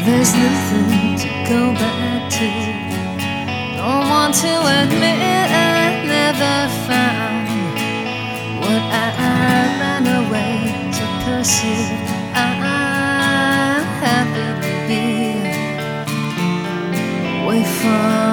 There's nothing to go back to. Don't want to admit I never found what I ran away to pursue. I'm happy to be away from